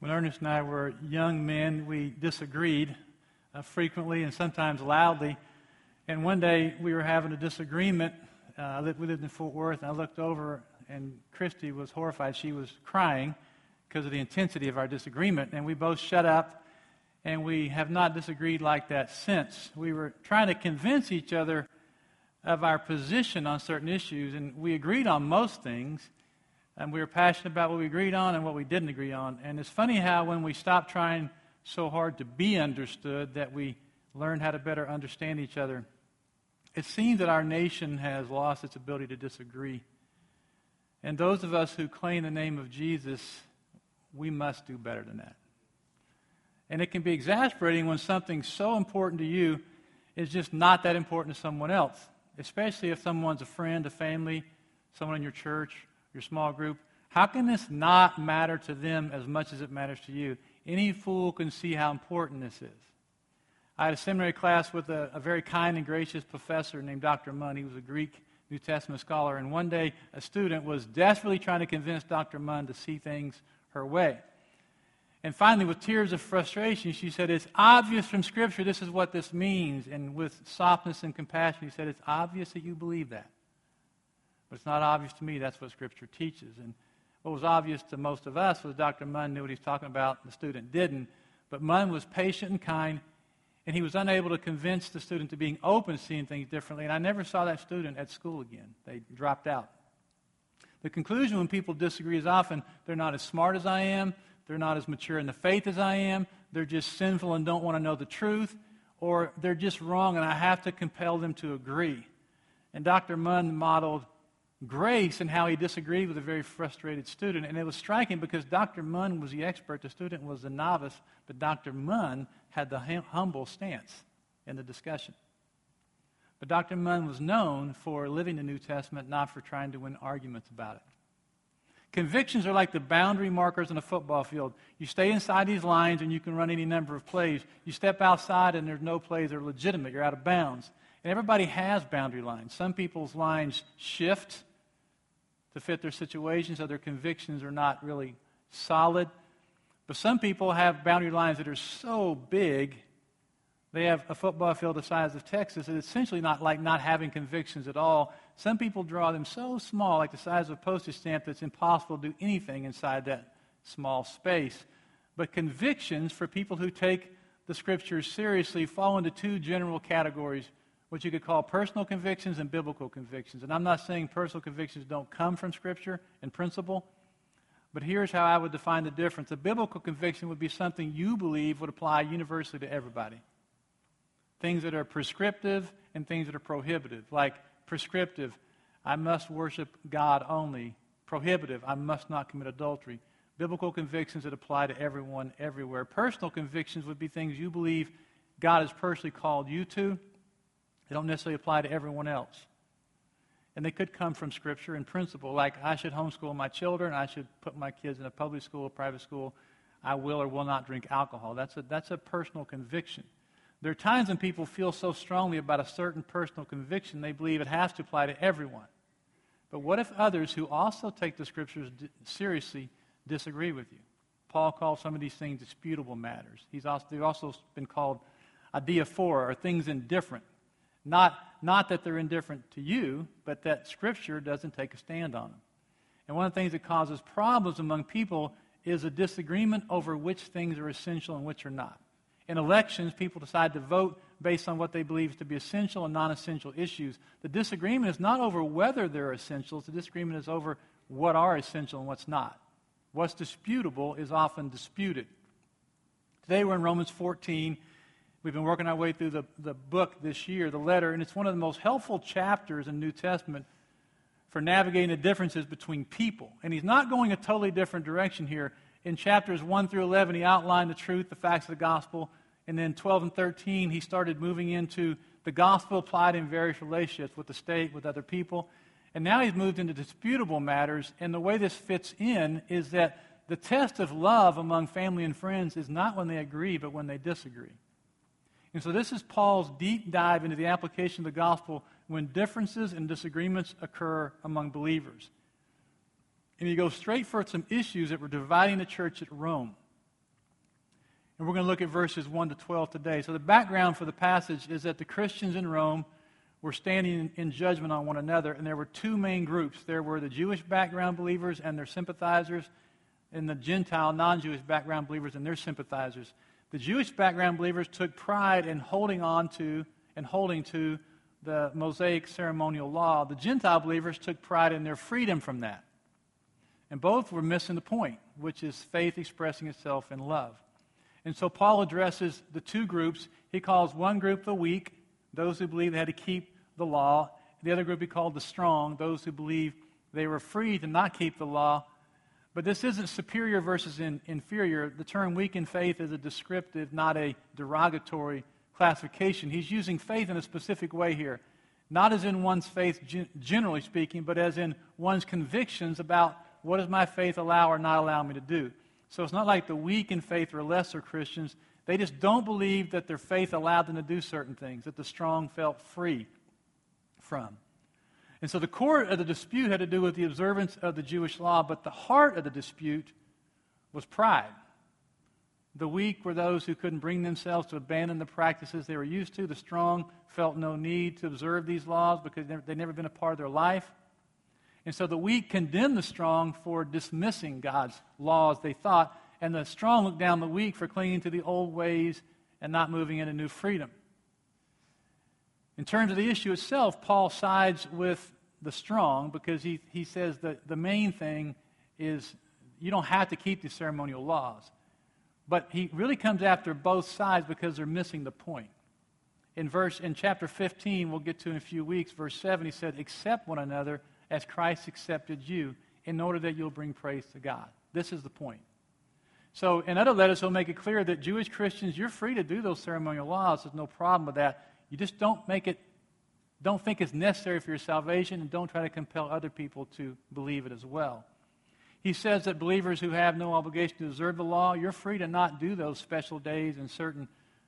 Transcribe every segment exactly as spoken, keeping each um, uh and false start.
When Ernest and I were young men, we disagreed uh, frequently and sometimes loudly. And one day we were having a disagreement. Uh, I lived, we lived in Fort Worth, and I looked over, and Christy was horrified. She was crying because of the intensity of our disagreement. And we both shut up, and we have not disagreed like that since. We were trying to convince each other of our position on certain issues, and we agreed on most things. And we were passionate about what we agreed on and what we didn't agree on. And it's funny how when we stopped trying so hard to be understood that we learned how to better understand each other. It seems that our nation has lost its ability to disagree. And those of us who claim the name of Jesus, we must do better than that. And it can be exasperating when something so important to you is just not that important to someone else, especially if someone's a friend, a family, someone in your church, your small group. How can this not matter to them as much as it matters to you? Any fool can see how important this is. I had a seminary class with a, a very kind and gracious professor named Doctor Munn. He was a Greek New Testament scholar. And one day, a student was desperately trying to convince Doctor Munn to see things her way. And finally, with tears of frustration, she said, "It's obvious from Scripture this is what this means." And with softness and compassion, he said, "It's obvious that you believe that. But it's not obvious to me. That's what Scripture teaches." And what was obvious to most of us was Doctor Munn knew what he was talking about. The student didn't. But Munn was patient and kind, and he was unable to convince the student to being open to seeing things differently. And I never saw that student at school again. They dropped out. The conclusion when people disagree is often they're not as smart as I am, they're not as mature in the faith as I am, they're just sinful and don't want to know the truth, or they're just wrong and I have to compel them to agree. And Doctor Munn modeled grace in how he disagreed with a very frustrated student. And it was striking because Doctor Munn was the expert, the student was the novice, but Doctor Munn had the hum- humble stance in the discussion. But Doctor Munn was known for living the New Testament, not for trying to win arguments about it. Convictions are like the boundary markers in a football field. You stay inside these lines and you can run any number of plays. You step outside and there's no plays that are legitimate. You're out of bounds. And everybody has boundary lines. Some people's lines shift to fit their situations, so their convictions are not really solid. But some people have boundary lines that are so big, they have a football field the size of Texas, it's essentially not like not having convictions at all. Some people draw them so small, like the size of a postage stamp, that it's impossible to do anything inside that small space. But convictions, for people who take the Scriptures seriously, fall into two general categories, what you could call personal convictions and biblical convictions. And I'm not saying personal convictions don't come from Scripture and principle, but here's how I would define the difference. A biblical conviction would be something you believe would apply universally to everybody. Things that are prescriptive and things that are prohibitive. Like prescriptive, I must worship God only. Prohibitive, I must not commit adultery. Biblical convictions that apply to everyone, everywhere. Personal convictions would be things you believe God has personally called you to. They don't necessarily apply to everyone else. And they could come from Scripture and principle, like I should homeschool my children, I should put my kids in a public school, private school, I will or will not drink alcohol. That's a, that's a personal conviction. There are times when people feel so strongly about a certain personal conviction, they believe it has to apply to everyone. But what if others who also take the Scriptures d- seriously disagree with you? Paul calls some of these things disputable matters. He's also, they've also been called adiaphora, or things indifferent. Not, not that they're indifferent to you, but that Scripture doesn't take a stand on them. And one of the things that causes problems among people is a disagreement over which things are essential and which are not. In elections, people decide to vote based on what they believe to be essential and non-essential issues. The disagreement is not over whether they're essentials. The disagreement is over what are essential and what's not. What's disputable is often disputed. Today we're in Romans fourteen. We've been working our way through the, the book this year, the letter, and it's one of the most helpful chapters in the New Testament for navigating the differences between people. And he's not going a totally different direction here. In chapters one through eleven, he outlined the truth, the facts of the gospel. And then twelve and thirteen, he started moving into the gospel applied in various relationships with the state, with other people. And now he's moved into disputable matters. And the way this fits in is that the test of love among family and friends is not when they agree, but when they disagree. And so this is Paul's deep dive into the application of the gospel when differences and disagreements occur among believers. And he goes straight for some issues that were dividing the church at Rome. And we're going to look at verses one to twelve today. So the background for the passage is that the Christians in Rome were standing in judgment on one another, and there were two main groups. There were the Jewish background believers and their sympathizers, and the Gentile, non-Jewish background believers and their sympathizers. The Jewish background believers took pride in holding on to and holding to the Mosaic ceremonial law. The Gentile believers took pride in their freedom from that. And both were missing the point, which is faith expressing itself in love. And so Paul addresses the two groups. He calls one group the weak, those who believe they had to keep the law. The other group he called the strong, those who believe they were free to not keep the law. But this isn't superior versus in, inferior. The term weak in faith is a descriptive, not a derogatory classification. He's using faith in a specific way here. Not as in one's faith gen- generally speaking, but as in one's convictions about what does my faith allow or not allow me to do. So it's not like the weak in faith or lesser Christians. They just don't believe that their faith allowed them to do certain things, that the strong felt free from. And so the core of the dispute had to do with the observance of the Jewish law, but the heart of the dispute was pride. The weak were those who couldn't bring themselves to abandon the practices they were used to. The strong felt no need to observe these laws because they'd never been a part of their life. And so the weak condemned the strong for dismissing God's laws, they thought, and the strong looked down the weak for clinging to the old ways and not moving into new freedom. In terms of the issue itself, Paul sides with the strong because he, he says that the main thing is you don't have to keep the ceremonial laws. But he really comes after both sides because they're missing the point. In verse in chapter fifteen, we'll get to in a few weeks, verse seven, he said, accept one another as Christ accepted you in order that you'll bring praise to God. This is the point. So in other letters, he'll make it clear that Jewish Christians, you're free to do those ceremonial laws. There's no problem with that. You just don't make it, don't think it's necessary for your salvation, and don't try to compel other people to believe it as well. He says that believers who have no obligation to observe the law, you're free to not do those special days and certain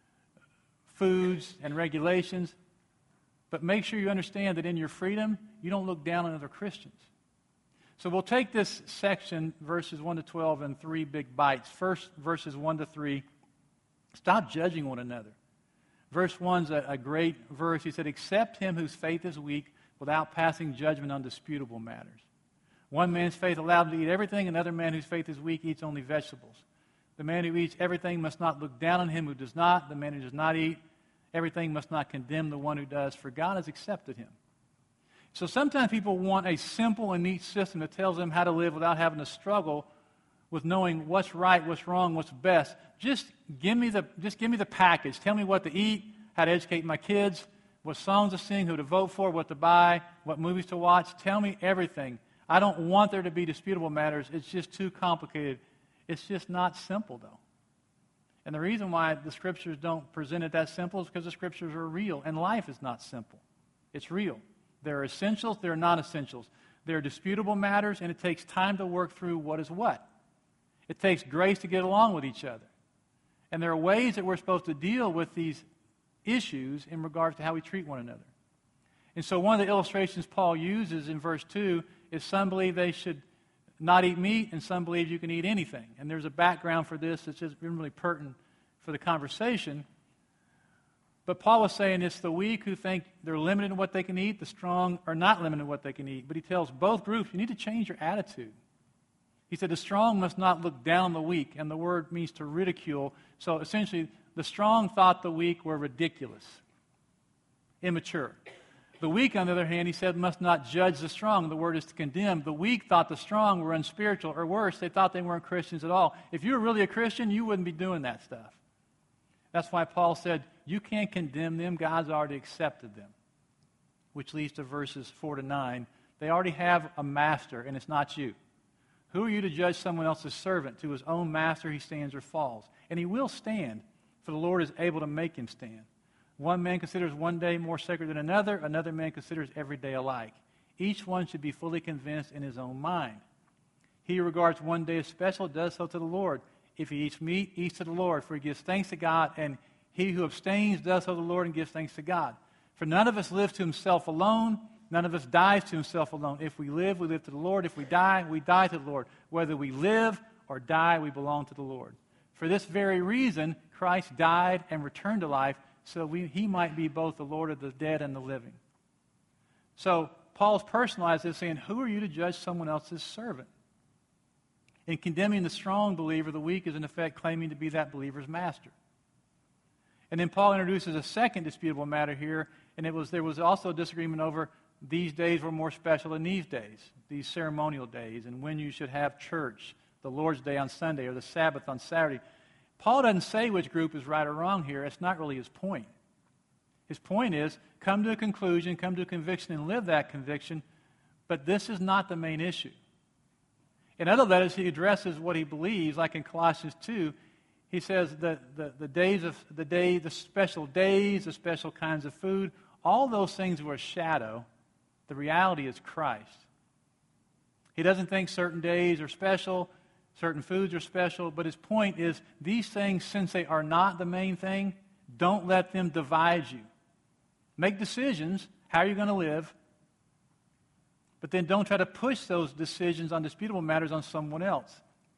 foods and regulations. But make sure you understand that in your freedom, you don't look down on other Christians. So we'll take this section, verses one to twelve, in three big bites. First, verses one to three, stop judging one another. Verse one is a, a great verse. He said, accept him whose faith is weak without passing judgment on disputable matters. One man's faith allowed him to eat everything, another man whose faith is weak eats only vegetables. The man who eats everything must not look down on him who does not. The man who does not eat everything must not condemn the one who does, for God has accepted him. So sometimes people want a simple and neat system that tells them how to live without having to struggle with knowing what's right, what's wrong, what's best. Just give me the, just give me the package. Tell me what to eat, how to educate my kids, what songs to sing, who to vote for, what to buy, what movies to watch. Tell me everything. I don't want there to be disputable matters. It's just too complicated. It's just not simple, though. And the reason why the Scriptures don't present it that simple is because the Scriptures are real, and life is not simple. It's real. There are essentials, there are non-essentials. There are disputable matters, and it takes time to work through what is what. It takes grace to get along with each other. And there are ways that we're supposed to deal with these issues in regards to how we treat one another. And so one of the illustrations Paul uses in verse two is some believe they should not eat meat, and some believe you can eat anything. And there's a background for this that's just really pertinent for the conversation. But Paul was saying it's the weak who think they're limited in what they can eat, the strong are not limited in what they can eat. But he tells both groups, you need to change your attitude. He said the strong must not look down on the weak, and the word means to ridicule. So essentially, the strong thought the weak were ridiculous, immature. The weak, on the other hand, he said, must not judge the strong. The word is to condemn. The weak thought the strong were unspiritual, or worse, they thought they weren't Christians at all. If you were really a Christian, you wouldn't be doing that stuff. That's why Paul said, you can't condemn them. God's already accepted them. Which leads to verses four to nine. They already have a master, and it's not you. Who are you to judge someone else's servant? To his own master he stands or falls. And he will stand, for the Lord is able to make him stand. One man considers one day more sacred than another. Another man considers every day alike. Each one should be fully convinced in his own mind. He who regards one day as special does so to the Lord. If he eats meat, eats to the Lord, for he gives thanks to God, and he who abstains does so to the Lord and gives thanks to God. For none of us lives to himself alone. None of us dies to himself alone. If we live, we live to the Lord. If we die, we die to the Lord. Whether we live or die, we belong to the Lord. For this very reason, Christ died and returned to life, so we, he might be both the Lord of the dead and the living. So Paul's personalized this, saying, who are you to judge someone else's servant? In condemning the strong believer, the weak is in effect claiming to be that believer's master. And then Paul introduces a second disputable matter here, and it was there was also a disagreement over these days were more special than these days, these ceremonial days, and when you should have church, the Lord's Day on Sunday or the Sabbath on Saturday. Paul doesn't say which group is right or wrong here. It's not really his point. His point is, come to a conclusion, come to a conviction, and live that conviction, but this is not the main issue. In other letters, he addresses what he believes, like in Colossians two. He says that the, the days of the day, the special days, the special kinds of food, all those things were a shadow. The reality is Christ. He doesn't think certain days are special, certain foods are special, but his point is these things, since they are not the main thing, don't let them divide you. Make decisions, how you're going to live, but then don't try to push those decisions on disputable matters on someone else.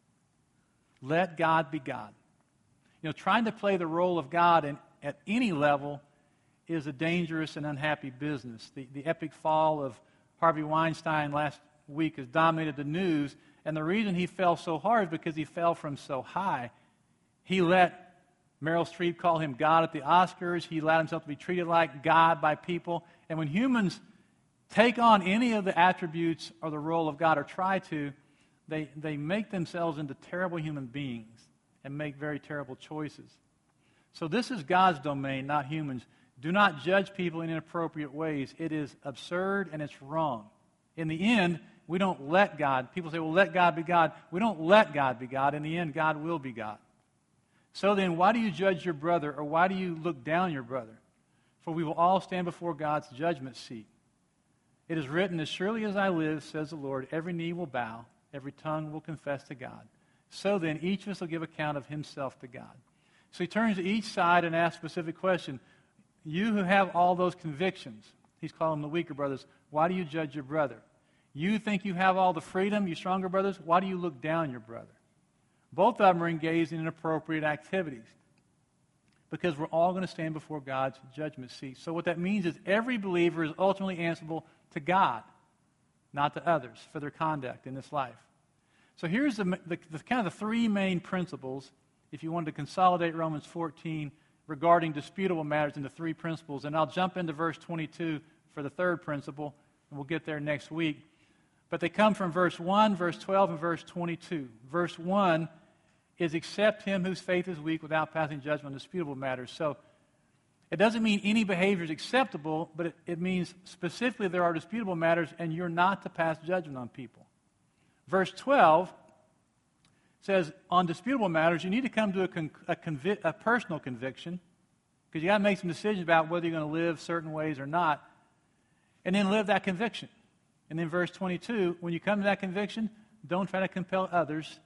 Let God be God. You know, trying to play the role of God in, at any level is a dangerous and unhappy business. The, the epic fall of Harvey Weinstein last week has dominated the news, and the reason he fell so hard is because he fell from so high. He let Meryl Streep call him God at the Oscars. He allowed himself to be treated like God by people. And when humans take on any of the attributes or the role of God or try to, they, they make themselves into terrible human beings and make very terrible choices. So this is God's domain, not humans. Do not judge people in inappropriate ways. It is absurd and it's wrong. In the end, we don't let God. People say, well, let God be God. We don't let God be God. In the end, God will be God. So then, why do you judge your brother, or why do you look down your brother? For we will all stand before God's judgment seat. It is written, as surely as I live, says the Lord, every knee will bow, every tongue will confess to God. So then, each of us will give account of himself to God. So he turns to each side and asks a specific question. You who have all those convictions, he's calling them the weaker brothers, why do you judge your brother? You think you have all the freedom, you stronger brothers, why do you look down your brother? Both of them are engaged in inappropriate activities because we're all going to stand before God's judgment seat. So what that means is every believer is ultimately answerable to God, not to others, for their conduct in this life. So here's the, the, the kind of the three main principles, if you wanted to consolidate Romans fourteen regarding disputable matters into three principles. And I'll jump into verse twenty-two for the third principle, and we'll get there next week. But they come from verse one, verse twelve, and verse twenty-two. Verse one is accept him whose faith is weak without passing judgment on disputable matters. So it doesn't mean any behavior is acceptable, but it, it means specifically there are disputable matters and you're not to pass judgment on people. Verse twelve says on disputable matters you need to come to a, con, a, convi, a personal conviction because you got to make some decisions about whether you're going to live certain ways or not, and then live that conviction. And then verse twenty-two, when you come to that conviction, don't try to compel others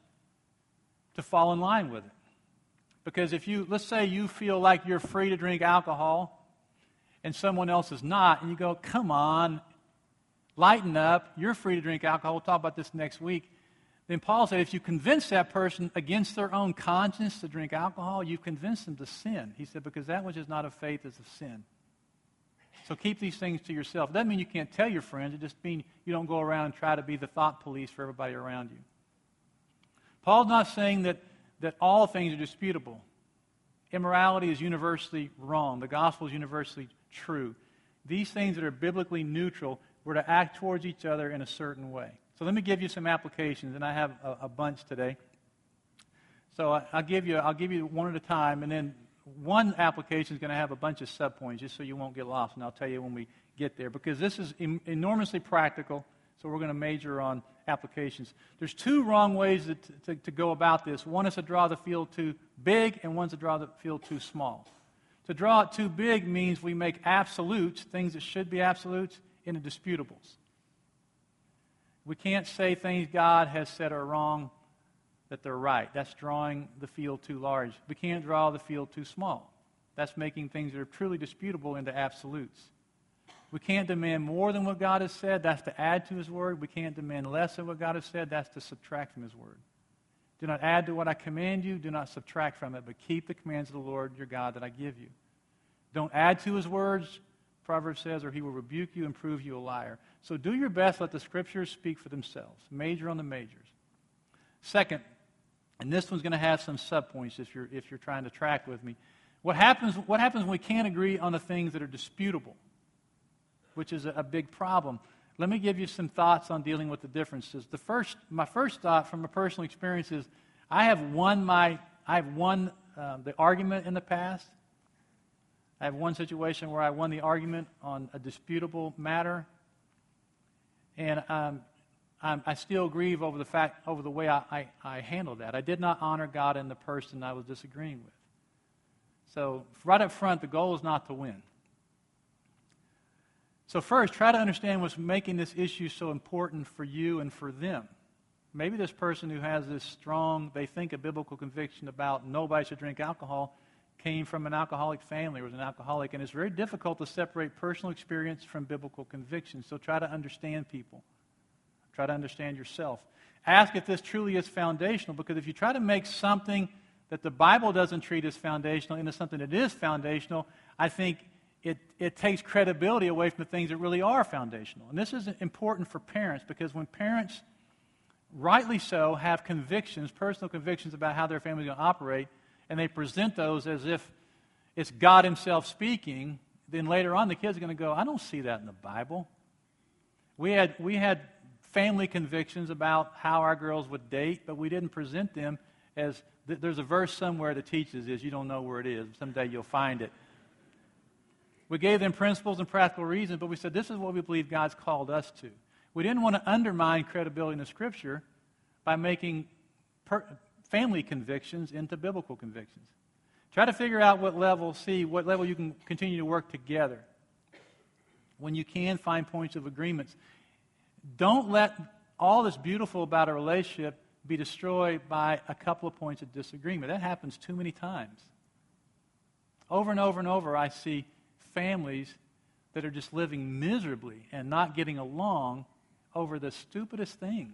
to fall in line with it. Because if you, let's say you feel like you're free to drink alcohol and someone else is not, and you go, come on, lighten up, you're free to drink alcohol, we'll talk about this next week. Then Paul said if you convince that person against their own conscience to drink alcohol, you've convinced them to sin. He said, because that which is not of faith is of sin. So keep these things to yourself. It doesn't mean you can't tell your friends. It just means you don't go around and try to be the thought police for everybody around you. Paul's not saying that, that all things are disputable. Immorality is universally wrong. The gospel is universally true. These things that are biblically neutral, we're to act towards each other in a certain way. So let me give you some applications, and I have a, a bunch today. So I, I'll give you I'll give you one at a time, and then one application is going to have a bunch of subpoints, just so you won't get lost, and I'll tell you when we get there, because this is em- enormously practical, so we're going to major on applications. There's two wrong ways to, to, to go about this. One is to draw the field too big, and one's to draw the field too small. To draw it too big means we make absolutes, things that should be absolutes, into disputables. We can't say things God has said are wrong, that they're right. That's drawing the field too large. We can't draw the field too small. That's making things that are truly disputable into absolutes. We can't demand more than what God has said. That's to add to His Word. We can't demand less than what God has said. That's to subtract from His Word. Do not add to what I command you. Do not subtract from it, but keep the commands of the Lord your God that I give you. Don't add to his words, Proverbs says, or he will rebuke you and prove you a liar. So do your best. Let the Scriptures speak for themselves. Major on the majors. Second, and this one's going to have some subpoints if you're, if you're trying to track with me. What happens, what happens when we can't agree on the things that are disputable, which is a, a big problem? Let me give you some thoughts on dealing with the differences. The first, my first thought from a personal experience is I have won my, I have won uh, the argument in the past. I have one situation where I won the argument on a disputable matter, and um, I'm, I still grieve over the fact, over the way I, I, I handled that. I did not honor God and the person I was disagreeing with. So right up front, the goal is not to win. So first, try to understand what's making this issue so important for you and for them. Maybe this person who has this strong, they think, a biblical conviction about nobody should drink alcohol came from an alcoholic family or was an alcoholic, and it's very difficult to separate personal experience from biblical conviction. So try to understand people. Try to understand yourself. Ask if this truly is foundational, because if you try to make something that the Bible doesn't treat as foundational into something that is foundational, I think it, it takes credibility away from the things that really are foundational. And this is important for parents, because when parents, rightly so, have convictions, personal convictions about how their family is going to operate, and they present those as if it's God himself speaking, then later on the kids are going to go, I don't see that in the Bible. We had, we had family convictions about how our girls would date, but we didn't present them as, th- there's a verse somewhere that teaches this. You don't know where it is. Someday you'll find it. We gave them principles and practical reasons, but we said this is what we believe God's called us to. We didn't want to undermine credibility in the Scripture by making per- family convictions into biblical convictions. Try to figure out what level, see what level you can continue to work together. When you can, find points of agreements. Don't let all that's beautiful about a relationship be destroyed by a couple of points of disagreement. That happens too many times. Over and over and over, I see families that are just living miserably and not getting along over the stupidest things.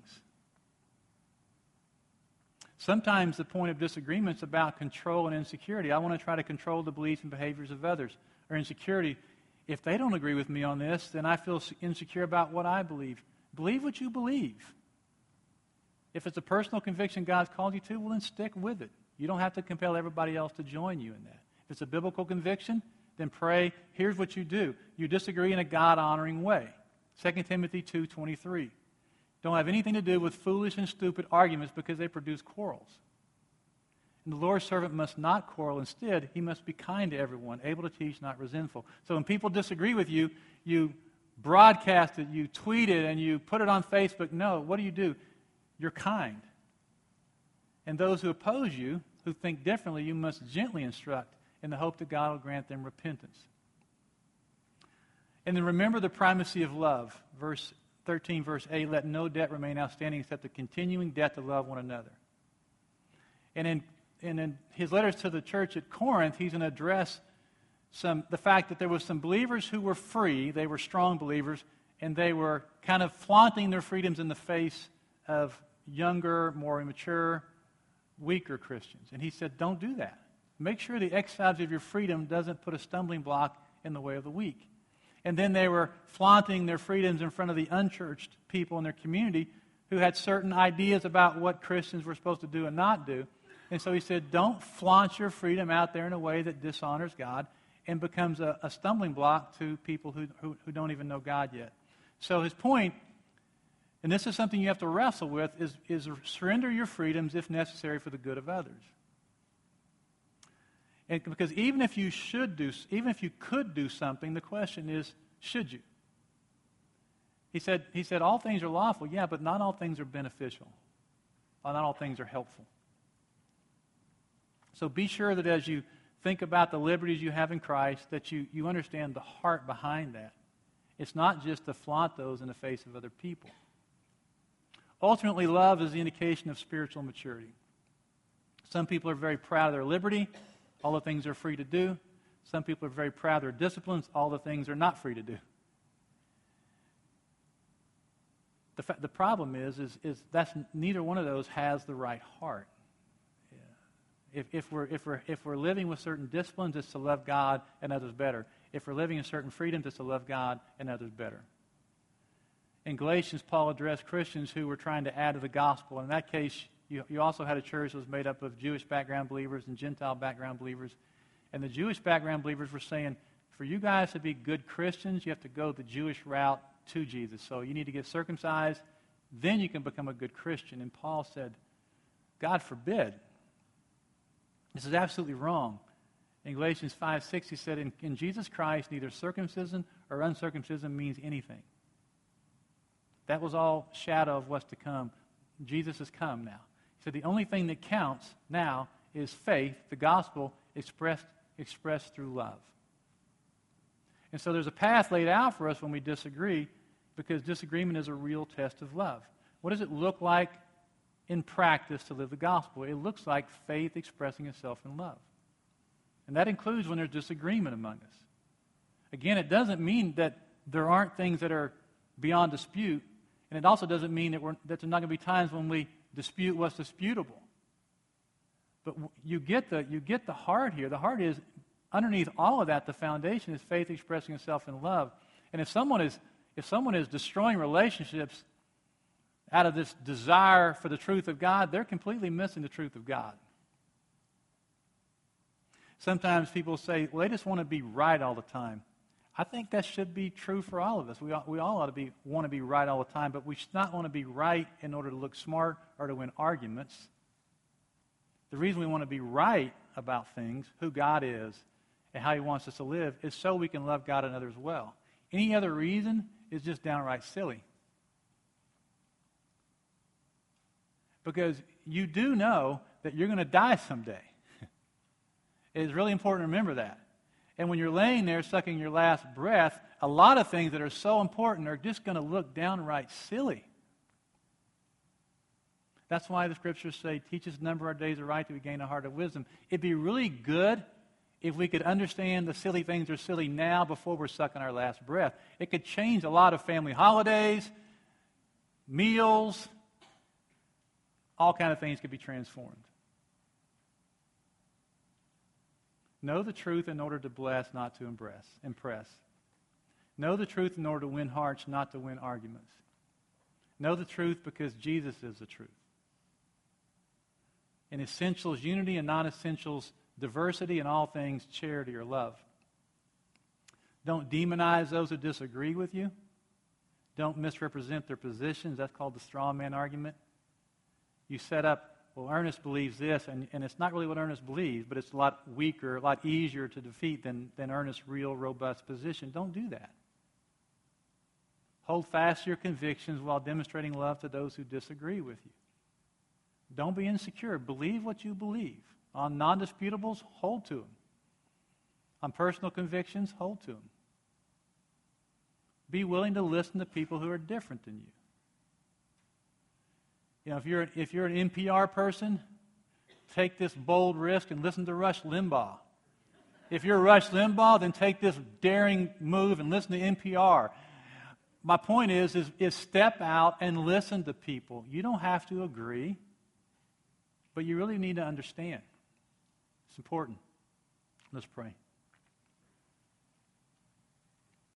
Sometimes the point of disagreement is about control and insecurity. I want to try to control the beliefs and behaviors of others. Or insecurity, if they don't agree with me on this, then I feel insecure about what I believe. Believe what you believe. If it's a personal conviction God's called you to, well, then stick with it. You don't have to compel everybody else to join you in that. If it's a biblical conviction, then pray, here's what you do. You disagree in a God-honoring way. Second Timothy two twenty-three. Don't have anything to do with foolish and stupid arguments because they produce quarrels. And the Lord's servant must not quarrel. Instead, he must be kind to everyone, able to teach, not resentful. So when people disagree with you, you broadcast it, you tweet it, and you put it on Facebook. No, what do you do? You're kind. And those who oppose you, who think differently, you must gently instruct in the hope that God will grant them repentance. And then remember the primacy of love. Verse thirteen, verse eight, let no debt remain outstanding except the continuing debt to love one another. And in, and in his letters to the church at Corinth, he's going to address some the fact that there were some believers who were free, they were strong believers, and they were kind of flaunting their freedoms in the face of younger, more immature, weaker Christians. And he said, don't do that. Make sure the exercise of your freedom doesn't put a stumbling block in the way of the weak. And then they were flaunting their freedoms in front of the unchurched people in their community who had certain ideas about what Christians were supposed to do and not do. And so he said, don't flaunt your freedom out there in a way that dishonors God and becomes a, a stumbling block to people who, who, who don't even know God yet. So his point, and this is something you have to wrestle with, is, is surrender your freedoms if necessary for the good of others. And because even if you should do, even if you could do something, the question is, should you? He said, he said, all things are lawful, yeah, but not all things are beneficial. Not all things are helpful. So be sure that as you think about the liberties you have in Christ, that you, you understand the heart behind that. It's not just to flaunt those in the face of other people. Ultimately, love is the indication of spiritual maturity. Some people are very proud of their liberty, all the things they're free to do. Some people are very proud of their disciplines, all the things they're not free to do. The, fa- the problem is, is, is that's neither one of those has the right heart. If, if, we're, if, we're, if we're living with certain disciplines, it's to love God and others better. If we're living in certain freedoms, it's to love God and others better. In Galatians, Paul addressed Christians who were trying to add to the gospel. In that case, you, you also had a church that was made up of Jewish background believers and Gentile background believers. And the Jewish background believers were saying, for you guys to be good Christians, you have to go the Jewish route to Jesus. So you need to get circumcised, then you can become a good Christian. And Paul said, God forbid. This is absolutely wrong. In Galatians five six, he said, in, in Jesus Christ, neither circumcision or uncircumcision means anything. That was all shadow of what's to come. Jesus has come now. He said the only thing that counts now is faith, the gospel, expressed, expressed through love. And so there's a path laid out for us when we disagree, because disagreement is a real test of love. What does it look like in practice to live the gospel? It looks like faith expressing itself in love. And that includes when there's disagreement among us. Again, it doesn't mean that there aren't things that are beyond dispute, and it also doesn't mean that, we're, that there's not going to be times when we dispute what's disputable. But you get the, you get the heart here. The heart is, underneath all of that, the foundation is faith expressing itself in love. And if someone is, if someone is destroying relationships out of this desire for the truth of God, they're completely missing the truth of God. Sometimes people say, well, they just want to be right all the time. I think that should be true for all of us. We all, we all ought to be, want to be right all the time, but we should not want to be right in order to look smart or to win arguments. The reason we want to be right about things, who God is, and how He wants us to live, is so we can love God and others well. Any other reason is just downright silly. Because you do know that you're going to die someday. It's really important to remember that. And when you're laying there sucking your last breath, a lot of things that are so important are just going to look downright silly. That's why the Scriptures say, teach us to number our days aright, that we gain a heart of wisdom. It'd be really good if we could understand the silly things are silly now before we're sucking our last breath. It could change a lot of family holidays, meals, all kind of things could be transformed. Know the truth in order to bless, not to impress. impress. Know the truth in order to win hearts, not to win arguments. Know the truth because Jesus is the truth. In essentials, unity, and non-essentials, diversity, in all things, charity or love. Don't demonize those who disagree with you. Don't misrepresent their positions. That's called the straw man argument. You set up, well, Ernest believes this, and, and it's not really what Ernest believes, but it's a lot weaker, a lot easier to defeat than, than Ernest's real, robust position. Don't do that. Hold fast to your convictions while demonstrating love to those who disagree with you. Don't be insecure. Believe what you believe. On non-disputables, hold to them. On personal convictions, hold to them. Be willing to listen to people who are different than you. You know, if you're, if you're an N P R person, take this bold risk and listen to Rush Limbaugh. If you're Rush Limbaugh, then take this daring move and listen to N P R. My point is, is, is step out and listen to people. You don't have to agree, but you really need to understand. It's important. Let's pray.